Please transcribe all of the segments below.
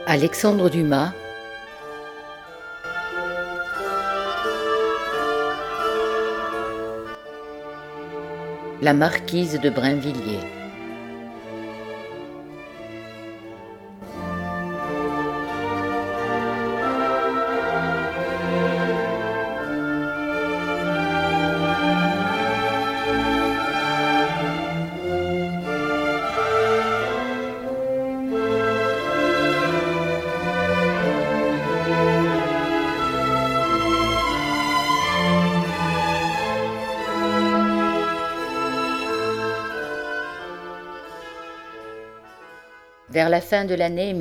Alexandre Dumas. La marquise de Brinvilliers. Vers la fin de l'année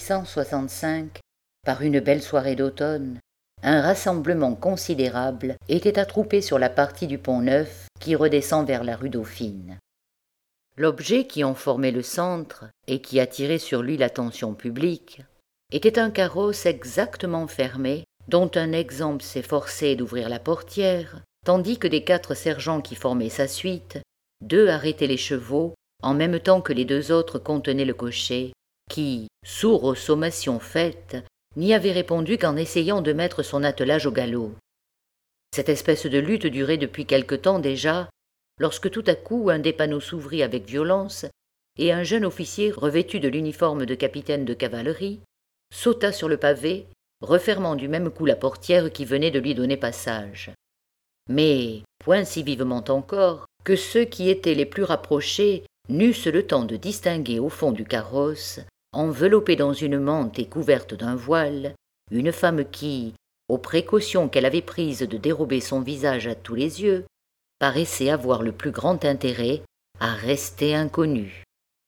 1665, par une belle soirée d'automne, un rassemblement considérable était attroupé sur la partie du Pont-Neuf qui redescend vers la rue Dauphine. L'objet qui en formait le centre et qui attirait sur lui l'attention publique était un carrosse exactement fermé dont un exemple s'efforçait d'ouvrir la portière, tandis que des 4 sergents qui formaient sa suite, 2 arrêtaient les chevaux en même temps que les 2 autres contenaient le cocher, qui, sourd aux sommations faites, n'y avait répondu qu'en essayant de mettre son attelage au galop. Cette espèce de lutte durait depuis quelque temps déjà, lorsque tout à coup un des panneaux s'ouvrit avec violence, et un jeune officier revêtu de l'uniforme de capitaine de cavalerie sauta sur le pavé, refermant du même coup la portière qui venait de lui donner passage. Mais point si vivement encore que ceux qui étaient les plus rapprochés n'eussent le temps de distinguer au fond du carrosse, enveloppée dans une mante et couverte d'un voile, une femme qui, aux précautions qu'elle avait prises de dérober son visage à tous les yeux, paraissait avoir le plus grand intérêt à rester inconnue.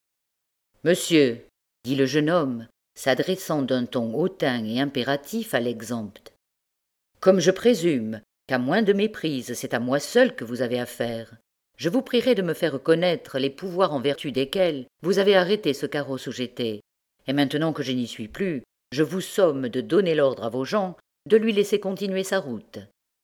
« Monsieur, dit le jeune homme, s'adressant d'un ton hautain et impératif à l'exempt, comme je présume qu'à moins de méprise c'est à moi seul que vous avez affaire, je vous prierai de me faire connaître les pouvoirs en vertu desquels vous avez arrêté ce carrosse où j'étais, et maintenant que je n'y suis plus, je vous somme de donner l'ordre à vos gens de lui laisser continuer sa route. »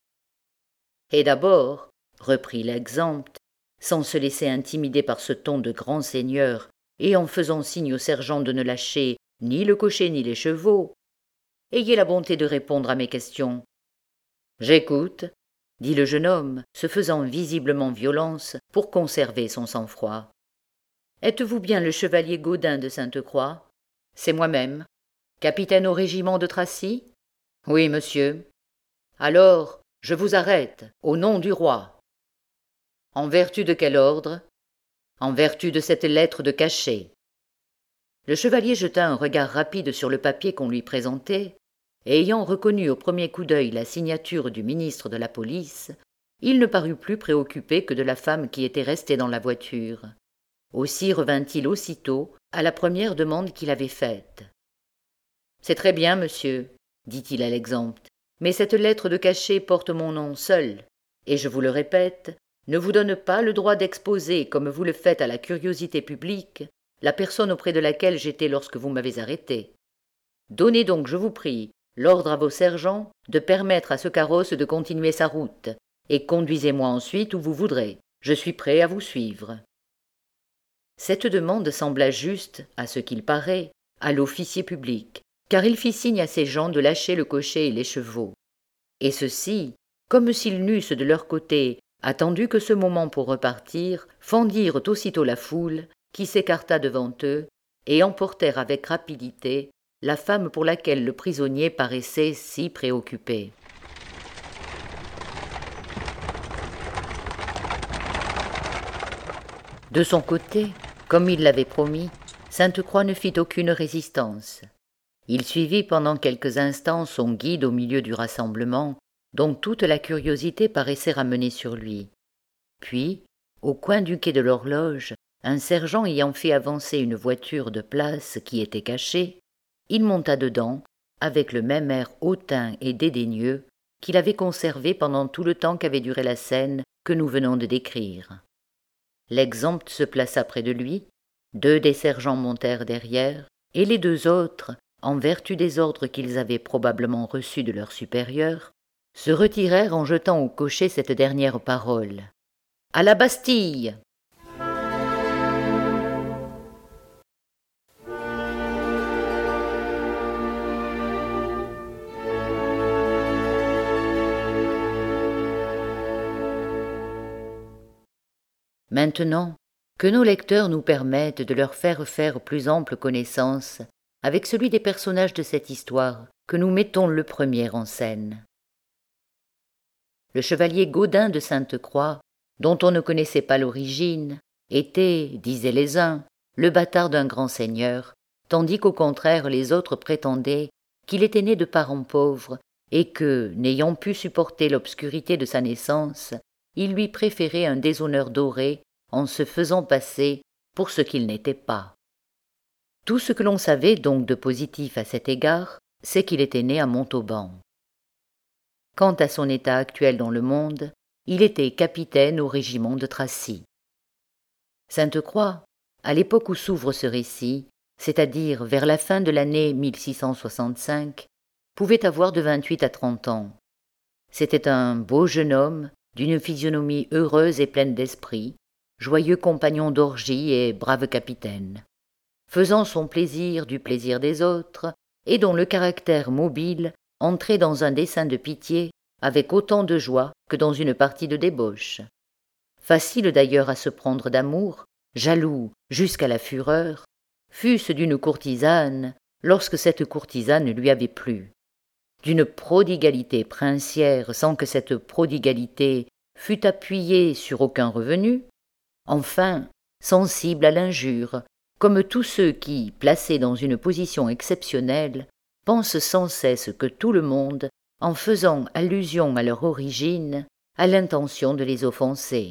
Et d'abord, reprit l'exempt, sans se laisser intimider par ce ton de grand seigneur et en faisant signe au sergent de ne lâcher ni le cocher ni les chevaux, ayez la bonté de répondre à mes questions. « J'écoute, » dit le jeune homme, se faisant visiblement violence pour conserver son sang-froid. « Êtes-vous bien le chevalier Gaudin de Sainte-Croix ? » ?»« C'est moi-même. »« Capitaine au régiment de Tracy ? » ?»« Oui, monsieur. »« Alors, je vous arrête, au nom du roi. »« En vertu de quel ordre ? » ?»« En vertu de cette lettre de cachet. » Le chevalier jeta un regard rapide sur le papier qu'on lui présentait, et ayant reconnu au premier coup d'œil la signature du ministre de la police, il ne parut plus préoccupé que de la femme qui était restée dans la voiture. Aussi revint-il aussitôt à la première demande qu'il avait faite. « C'est très bien, monsieur, dit-il à l'exempt, mais cette lettre de cachet porte mon nom seul, et je vous le répète, ne vous donne pas le droit d'exposer, comme vous le faites à la curiosité publique, la personne auprès de laquelle j'étais lorsque vous m'avez arrêté. Donnez donc, je vous prie, l'ordre à vos sergents de permettre à ce carrosse de continuer sa route, et conduisez-moi ensuite où vous voudrez. Je suis prêt à vous suivre. » Cette demande sembla juste, à ce qu'il paraît, à l'officier public, car il fit signe à ses gens de lâcher le cocher et les chevaux. Et ceux-ci, comme s'ils n'eussent de leur côté attendu que ce moment pour repartir, fendirent aussitôt la foule, qui s'écarta devant eux, et emportèrent avec rapidité la femme pour laquelle le prisonnier paraissait si préoccupé. De son côté, comme il l'avait promis, Sainte-Croix ne fit aucune résistance. Il suivit pendant quelques instants son guide au milieu du rassemblement, dont toute la curiosité paraissait ramenée sur lui. Puis, au coin du quai de l'Horloge, un sergent ayant fait avancer une voiture de place qui était cachée, il monta dedans, avec le même air hautain et dédaigneux qu'il avait conservé pendant tout le temps qu'avait duré la scène que nous venons de décrire. L'exempt se plaça près de lui, 2 des sergents montèrent derrière, et les 2 autres, en vertu des ordres qu'ils avaient probablement reçus de leurs supérieurs, se retirèrent en jetant au cocher cette dernière parole. « À la Bastille !» Maintenant, que nos lecteurs nous permettent de leur faire plus ample connaissance avec celui des personnages de cette histoire que nous mettons le premier en scène. Le chevalier Gaudin de Sainte-Croix, dont on ne connaissait pas l'origine, était, disaient les uns, le bâtard d'un grand seigneur, tandis qu'au contraire les autres prétendaient qu'il était né de parents pauvres et que, n'ayant pu supporter l'obscurité de sa naissance, il lui préférait un déshonneur doré en se faisant passer pour ce qu'il n'était pas. Tout ce que l'on savait donc de positif à cet égard, c'est qu'il était né à Montauban. Quant à son état actuel dans le monde, il était capitaine au régiment de Tracy. Sainte-Croix, à l'époque où s'ouvre ce récit, c'est-à-dire vers la fin de l'année 1665, pouvait avoir de 28 à 30 ans. C'était un beau jeune homme, d'une physionomie heureuse et pleine d'esprit, joyeux compagnon d'orgie et brave capitaine, faisant son plaisir du plaisir des autres, et dont le caractère mobile entrait dans un dessein de pitié avec autant de joie que dans une partie de débauche. Facile d'ailleurs à se prendre d'amour, jaloux jusqu'à la fureur, fût-ce d'une courtisane, lorsque cette courtisane lui avait plu, d'une prodigalité princière sans que cette prodigalité fût appuyée sur aucun revenu, enfin sensible à l'injure, comme tous ceux qui, placés dans une position exceptionnelle, pensent sans cesse que tout le monde, en faisant allusion à leur origine, a l'intention de les offenser.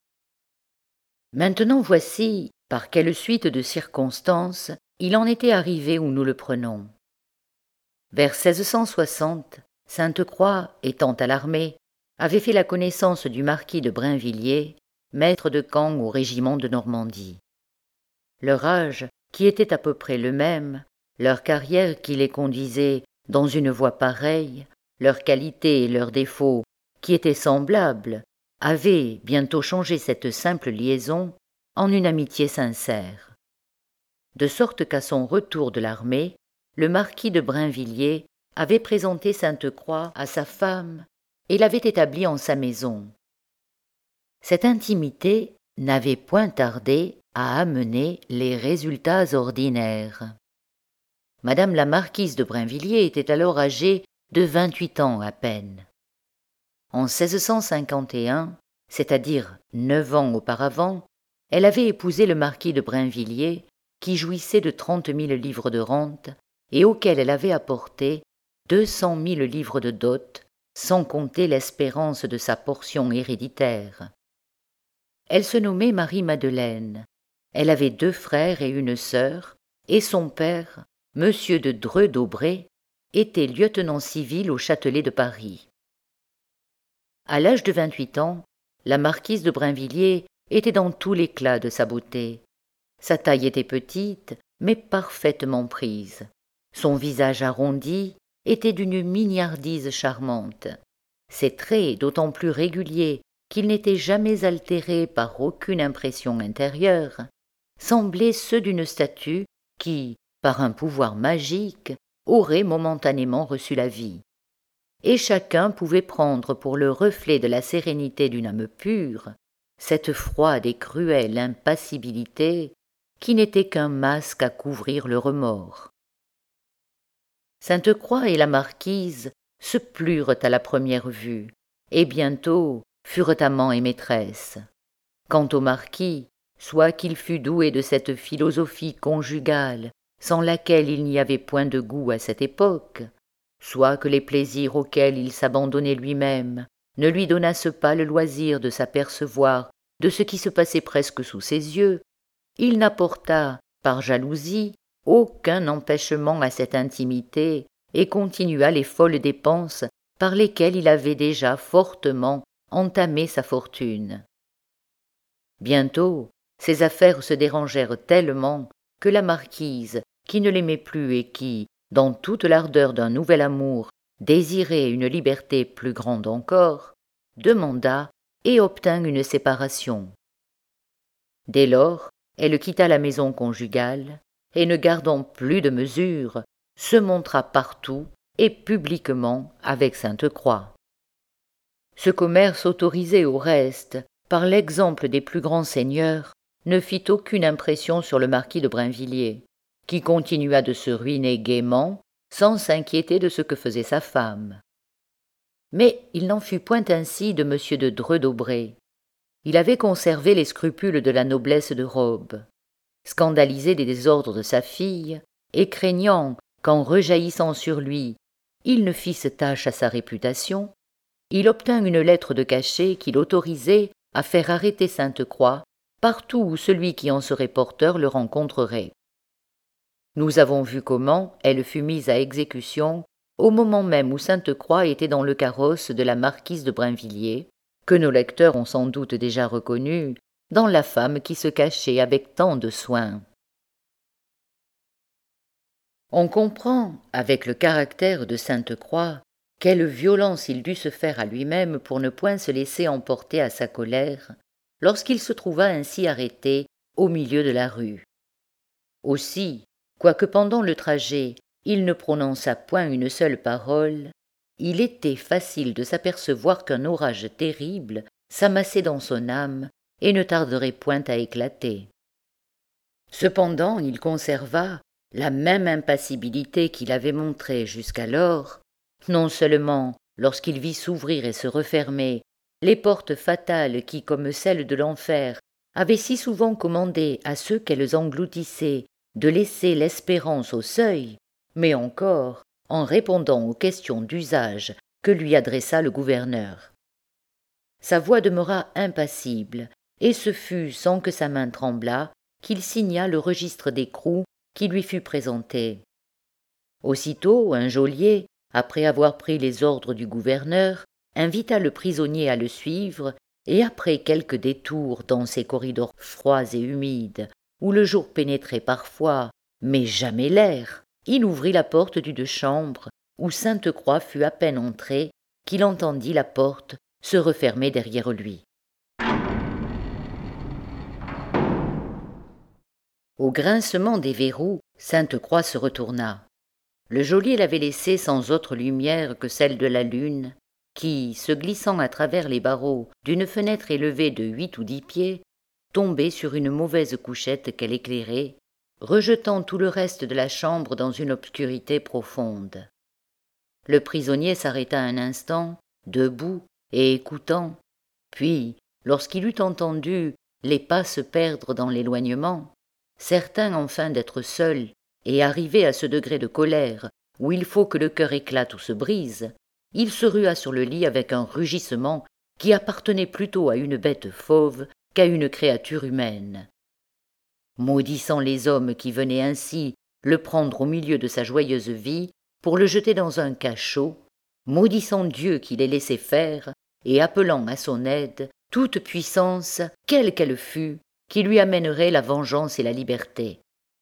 Maintenant voici par quelle suite de circonstances il en était arrivé où nous le prenons. Vers 1660, Sainte-Croix, étant à l'armée, avait fait la connaissance du marquis de Brinvilliers, maître de camp au régiment de Normandie. Leur âge, qui était à peu près le même, leur carrière qui les conduisait dans une voie pareille, leurs qualités et leurs défauts qui étaient semblables, avaient bientôt changé cette simple liaison en une amitié sincère. De sorte qu'à son retour de l'armée, le marquis de Brinvilliers avait présenté Sainte-Croix à sa femme et l'avait établie en sa maison. Cette intimité n'avait point tardé à amener les résultats ordinaires. Madame la marquise de Brinvilliers était alors âgée de 28 ans à peine. En 1651, c'est-à-dire 9 ans auparavant, elle avait épousé le marquis de Brinvilliers, qui jouissait de 30 000 livres de rente et auquel elle avait apporté 200 000 livres de dot, sans compter l'espérance de sa portion héréditaire. Elle se nommait Marie-Madeleine. Elle avait 2 frères et une sœur, et son père, M. de Dreux-d'Aubray, était lieutenant civil au Châtelet de Paris. À l'âge de 28 ans, la marquise de Brinvilliers était dans tout l'éclat de sa beauté. Sa taille était petite, mais parfaitement prise. Son visage arrondi était d'une mignardise charmante. Ses traits, d'autant plus réguliers qu'ils n'étaient jamais altérés par aucune impression intérieure, semblaient ceux d'une statue qui, par un pouvoir magique, aurait momentanément reçu la vie. Et chacun pouvait prendre pour le reflet de la sérénité d'une âme pure cette froide et cruelle impassibilité qui n'était qu'un masque à couvrir le remords. Sainte-Croix et la marquise se plurent à la première vue, et bientôt furent amants et maîtresses. Quant au marquis, soit qu'il fût doué de cette philosophie conjugale sans laquelle il n'y avait point de goût à cette époque, soit que les plaisirs auxquels il s'abandonnait lui-même ne lui donnassent pas le loisir de s'apercevoir de ce qui se passait presque sous ses yeux, il n'apporta, par jalousie, aucun empêchement à cette intimité et continua les folles dépenses par lesquelles il avait déjà fortement entamé sa fortune. Bientôt, ses affaires se dérangèrent tellement que la marquise, qui ne l'aimait plus et qui, dans toute l'ardeur d'un nouvel amour, désirait une liberté plus grande encore, demanda et obtint une séparation. Dès lors, elle quitta la maison conjugale et, ne gardant plus de mesure, se montra partout et publiquement avec Sainte-Croix. Ce commerce autorisé au reste par l'exemple des plus grands seigneurs, ne fit aucune impression sur le marquis de Brinvilliers, qui continua de se ruiner gaiement, sans s'inquiéter de ce que faisait sa femme. Mais il n'en fut point ainsi de M. de Dreux d'Aubray. Il avait conservé les scrupules de la noblesse de robe. Scandalisé des désordres de sa fille, et craignant qu'en rejaillissant sur lui, ils ne fissent tache à sa réputation, il obtint une lettre de cachet qui l'autorisait à faire arrêter Sainte-Croix partout où celui qui en serait porteur le rencontrerait. Nous avons vu comment elle fut mise à exécution au moment même où Sainte-Croix était dans le carrosse de la marquise de Brinvilliers, que nos lecteurs ont sans doute déjà reconnu dans la femme qui se cachait avec tant de soin. On comprend, avec le caractère de Sainte-Croix, quelle violence il dut se faire à lui-même pour ne point se laisser emporter à sa colère, lorsqu'il se trouva ainsi arrêté au milieu de la rue. Aussi, quoique pendant le trajet il ne prononça point une seule parole, il était facile de s'apercevoir qu'un orage terrible s'amassait dans son âme et ne tarderait point à éclater. Cependant il conserva la même impassibilité qu'il avait montrée jusqu'alors, non seulement lorsqu'il vit s'ouvrir et se refermer les portes fatales qui, comme celles de l'enfer, avaient si souvent commandé à ceux qu'elles engloutissaient de laisser l'espérance au seuil, mais encore en répondant aux questions d'usage que lui adressa le gouverneur. Sa voix demeura impassible, et ce fut sans que sa main tremblât qu'il signa le registre d'écrou qui lui fut présenté. Aussitôt un geôlier, après avoir pris les ordres du gouverneur, invita le prisonnier à le suivre, et après quelques détours dans ces corridors froids et humides, où le jour pénétrait parfois, mais jamais l'air, il ouvrit la porte d'une chambre, où Sainte-Croix fut à peine entrée, qu'il entendit la porte se refermer derrière lui. Au grincement des verrous, Sainte-Croix se retourna. Le geôlier l'avait laissée sans autre lumière que celle de la lune, qui, se glissant à travers les barreaux d'une fenêtre élevée de 8 ou 10 pieds, tombait sur une mauvaise couchette qu'elle éclairait, rejetant tout le reste de la chambre dans une obscurité profonde. Le prisonnier s'arrêta un instant, debout et écoutant, puis, lorsqu'il eut entendu les pas se perdre dans l'éloignement, certain enfin d'être seul et arrivé à ce degré de colère où il faut que le cœur éclate ou se brise, il se rua sur le lit avec un rugissement qui appartenait plutôt à une bête fauve qu'à une créature humaine. Maudissant les hommes qui venaient ainsi le prendre au milieu de sa joyeuse vie pour le jeter dans un cachot, maudissant Dieu qui les laissait faire, et appelant à son aide toute puissance, quelle qu'elle fût, qui lui amènerait la vengeance et la liberté.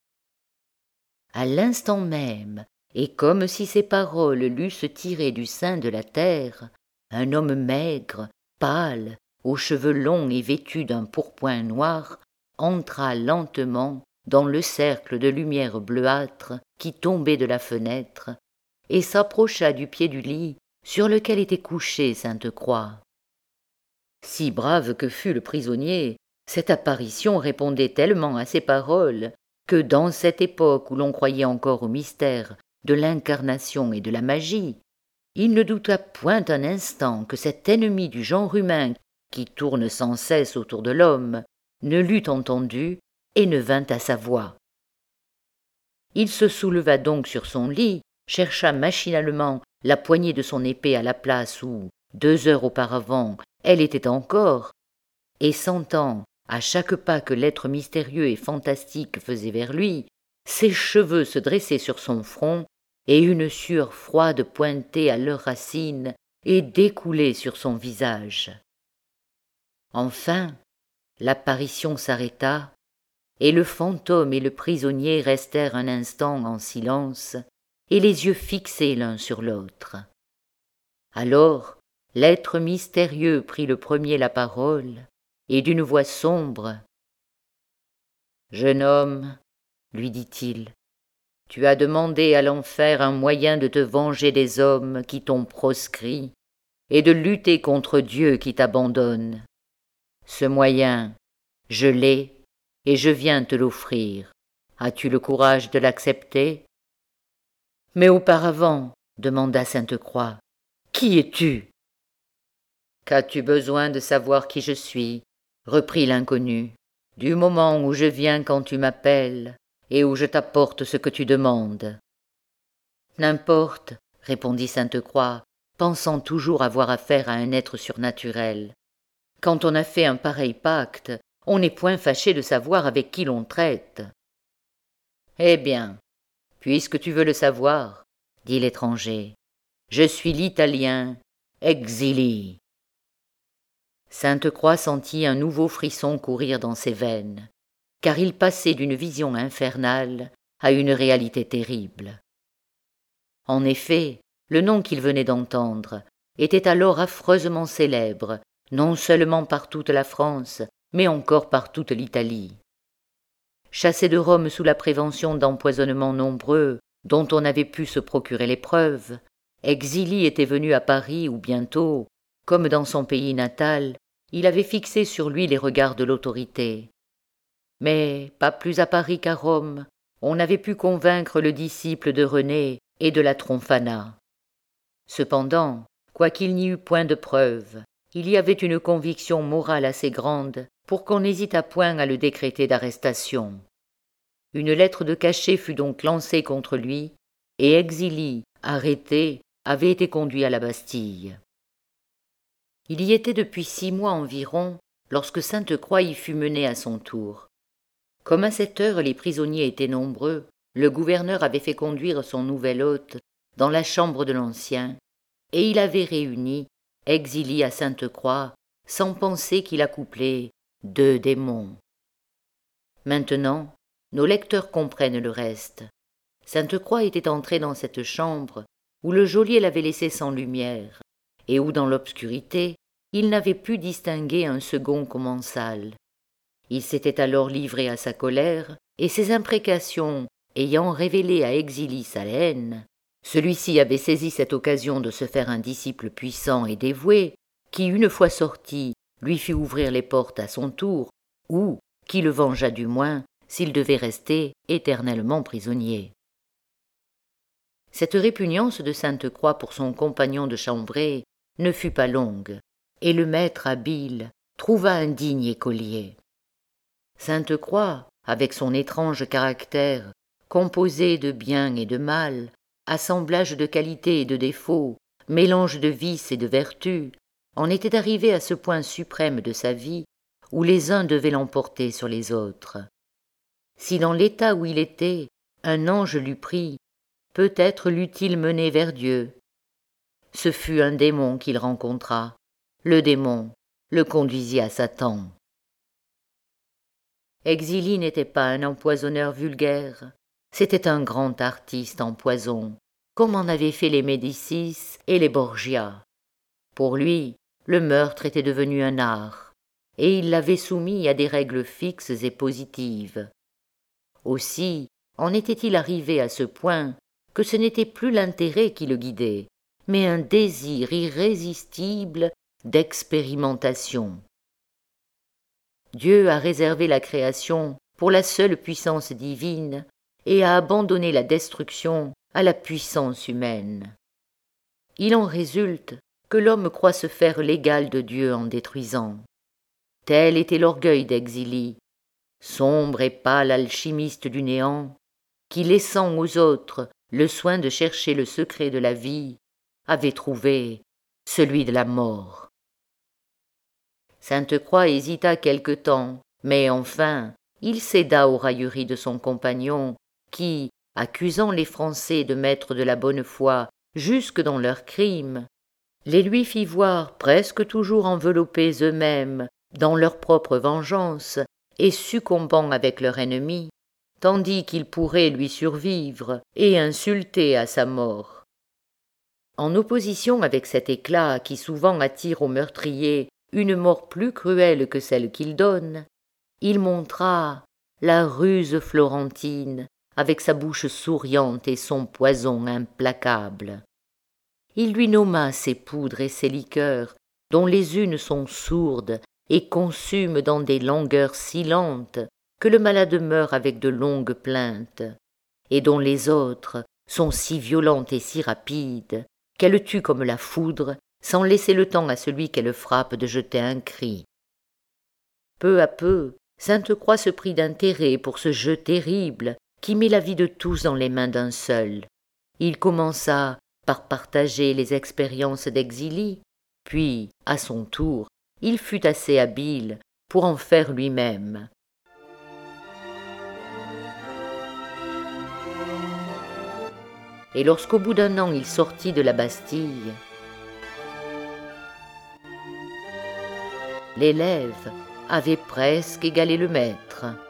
À l'instant même, et comme si ces paroles l'eussent tiré du sein de la terre, un homme maigre, pâle, aux cheveux longs et vêtu d'un pourpoint noir, entra lentement dans le cercle de lumière bleuâtre qui tombait de la fenêtre, et s'approcha du pied du lit sur lequel était couchée Sainte-Croix. Si brave que fût le prisonnier, cette apparition répondait tellement à ses paroles que dans cette époque où l'on croyait encore au mystère de l'incarnation et de la magie, il ne douta point un instant que cet ennemi du genre humain qui tourne sans cesse autour de l'homme ne l'eût entendu et ne vint à sa voix. Il se souleva donc sur son lit, chercha machinalement la poignée de son épée à la place où, 2 heures auparavant, elle était encore, et sentant, à chaque pas que l'être mystérieux et fantastique faisait vers lui, ses cheveux se dressaient sur son front, et une sueur froide pointer à leurs racines et découler sur son visage. Enfin, l'apparition s'arrêta, et le fantôme et le prisonnier restèrent un instant en silence, et les yeux fixés l'un sur l'autre. Alors, l'être mystérieux prit le premier la parole, et d'une voix sombre, « Jeune homme, lui dit-il, tu as demandé à l'enfer un moyen de te venger des hommes qui t'ont proscrit et de lutter contre Dieu qui t'abandonne. Ce moyen, je l'ai, et je viens te l'offrir. As-tu le courage de l'accepter? Mais auparavant, demanda Sainte-Croix, qui es-tu? Qu'as-tu besoin de savoir qui je suis? Reprit l'inconnu. Du moment où je viens quand tu m'appelles, et où je t'apporte ce que tu demandes. N'importe, répondit Sainte-Croix, pensant toujours avoir affaire à un être surnaturel. Quand on a fait un pareil pacte, on n'est point fâché de savoir avec qui l'on traite. Eh bien, puisque tu veux le savoir, dit l'étranger, je suis l'Italien Exili. Sainte-Croix sentit un nouveau frisson courir dans ses veines, car il passait d'une vision infernale à une réalité terrible. En effet, le nom qu'il venait d'entendre était alors affreusement célèbre, non seulement par toute la France, mais encore par toute l'Italie. Chassé de Rome sous la prévention d'empoisonnements nombreux, dont on avait pu se procurer les preuves, Exili était venu à Paris où bientôt, comme dans son pays natal, il avait fixé sur lui les regards de l'autorité. Mais pas plus à Paris qu'à Rome, on avait pu convaincre le disciple de René et de la Tronfana. Cependant, quoiqu'il n'y eût point de preuves, il y avait une conviction morale assez grande pour qu'on n'hésitât point à le décréter d'arrestation. Une lettre de cachet fut donc lancée contre lui, et Exili, arrêté, avait été conduit à la Bastille. Il y était depuis 6 mois environ, lorsque Sainte-Croix y fut menée à son tour. Comme à cette heure les prisonniers étaient nombreux, le gouverneur avait fait conduire son nouvel hôte dans la chambre de l'ancien, et il avait réuni Exili à Sainte-Croix, sans penser qu'il accouplait 2 démons. Maintenant, nos lecteurs comprennent le reste. Sainte-Croix était entré dans cette chambre où le geôlier l'avait laissé sans lumière, et où dans l'obscurité il n'avait pu distinguer un second commensal. Il s'était alors livré à sa colère, et ses imprécations ayant révélé à Exili sa haine, celui-ci avait saisi cette occasion de se faire un disciple puissant et dévoué, qui, une fois sorti, lui fit ouvrir les portes à son tour, ou qui le vengeât du moins, s'il devait rester éternellement prisonnier. Cette répugnance de Sainte-Croix pour son compagnon de chambrée ne fut pas longue, et le maître habile trouva un digne écolier. Sainte-Croix, avec son étrange caractère, composé de bien et de mal, assemblage de qualités et de défauts, mélange de vices et de vertus, en était arrivé à ce point suprême de sa vie où les uns devaient l'emporter sur les autres. Si dans l'état où il était, un ange l'eût pris, peut-être l'eût-il mené vers Dieu. Ce fut un démon qu'il rencontra. Le démon le conduisit à Satan. Exili n'était pas un empoisonneur vulgaire, c'était un grand artiste en poison, comme en avaient fait les Médicis et les Borgia. Pour lui, le meurtre était devenu un art, et il l'avait soumis à des règles fixes et positives. Aussi en était-il arrivé à ce point que ce n'était plus l'intérêt qui le guidait, mais un désir irrésistible d'expérimentation. Dieu a réservé la création pour la seule puissance divine et a abandonné la destruction à la puissance humaine. Il en résulte que l'homme croit se faire l'égal de Dieu en détruisant. Tel était l'orgueil d'Exili, sombre et pâle alchimiste du néant, qui, laissant aux autres le soin de chercher le secret de la vie, avait trouvé celui de la mort. Sainte-Croix hésita quelque temps, mais enfin il céda aux railleries de son compagnon, qui, accusant les Français de mettre de la bonne foi jusque dans leurs crimes, les lui fit voir presque toujours enveloppés eux-mêmes dans leur propre vengeance et succombant avec leur ennemi, tandis qu'ils pourraient lui survivre et insulter à sa mort. En opposition avec cet éclat qui souvent attire au meurtrier une mort plus cruelle que celle qu'il donne, il montra la ruse florentine avec sa bouche souriante et son poison implacable. Il lui nomma ses poudres et ses liqueurs, dont les unes sont sourdes et consume dans des langueurs si lentes que le malade meurt avec de longues plaintes, et dont les autres sont si violentes et si rapides qu'elle tue comme la foudre sans laisser le temps à celui qu'elle frappe de jeter un cri. Peu à peu, Sainte-Croix se prit d'intérêt pour ce jeu terrible qui mit la vie de tous dans les mains d'un seul. Il commença par partager les expériences d'Exili, puis, à son tour, il fut assez habile pour en faire lui-même. Et lorsqu'au bout d'un an il sortit de la Bastille, l'élève avait presque égalé le maître.